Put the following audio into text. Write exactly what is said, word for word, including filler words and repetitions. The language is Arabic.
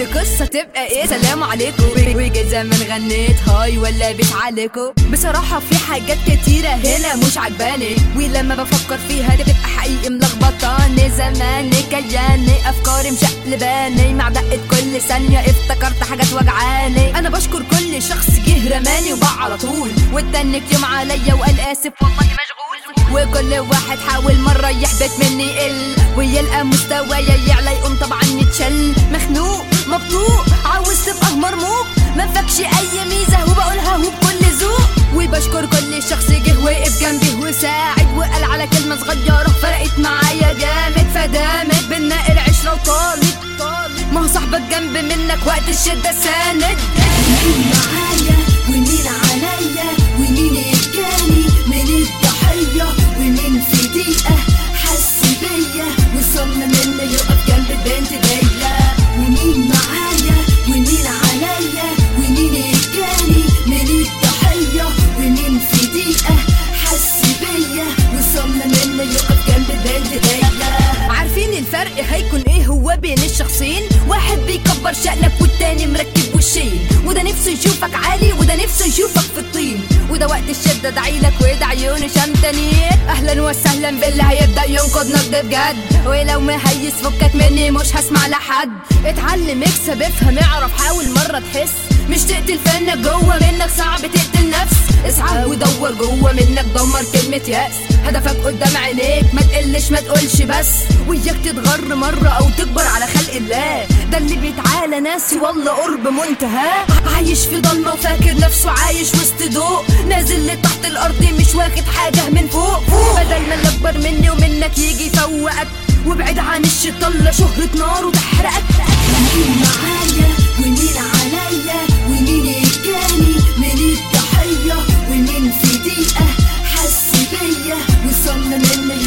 القصة تبقى ايه؟ سلام عليكم. ويجي زمان غنيت هاي ولا بيت عليكم. بصراحة في حاجات كتيرة هنا مش عجباني، ولما بفكر فيها تبقى حقيقي ملخبطاني. زماني كياني افكاري مشقلباني، مع دقة كل ثانية افتكرت حاجات وجعاني. انا بشكر كل شخص جه رماني وباع على طول، واتنك يوم عليا وقال اسف والله مشغول. وكل واحد حاول مرة يحبط مني يقل، ويلقى مستوايا يعلى يقوم طبعا يتشل. مخنوق مبطوق عاوز تبقى مرموق، ما فاكش اي ميزة وبقولها وبكل ذوق. وبشكر كل شخص جه وقف جنبي وساعد، وقال على كلمة صغيرة فرقت معايا جامد. فدامت بينا العشرة وطالت، ما هو صاحبك جنب منك وقت الشدة ساند. مين معايا ومين عليا، ومين اتجاني من الضحية، ومين في دقيقة حس بيا وصمم انه يقف جنب البنت ديا. ومين معايا ومين عليا، ومين اتجاني من الضحية، ومين في دقيقة حس بيا وصمم انه يقف جنب البنت ديا. عارفين الفرق هيكون ايه هو بين الشخصين؟ واحد بيكبر شأنك والتاني مركب وشين، وده نفسه يشوفك عالي وده نفسه يشوفك في الطين. وده وقت الشدة دعيلك وده عيوني شمتانيك. اهلا وسهلا باللي هيبدأ ينقض نقد بجد، ولو مهيس فكك مني مش هسمع لحد. اتعلم اكسب افهم اعرف حاول مرة تحس، مش تقتل فنك جوه منك صعب تقتل نفس. اسعى ودور جوه منك دمر كلمة يأس، هدفك قدام عينيك ما تقلش ما تقولش بس. وياك تتغر مرة او تكبر على خلق الله، ده اللي بيتعالى ناسي والله قرب منتهى. عايش في ضلمة وفاكر نفسه عايش وسط ضوء، نازل لتحت الارض مش واخد حاجة من فوق. بدل ما اللي اكبر مني ومنك يجي يفوقك، وابعد عن الشيطان شهرة نار وتحرقك. مين معايا ومين عليا، ومين اتجاني من الضحية، ومين في دقيقة حس بيا وصمم انه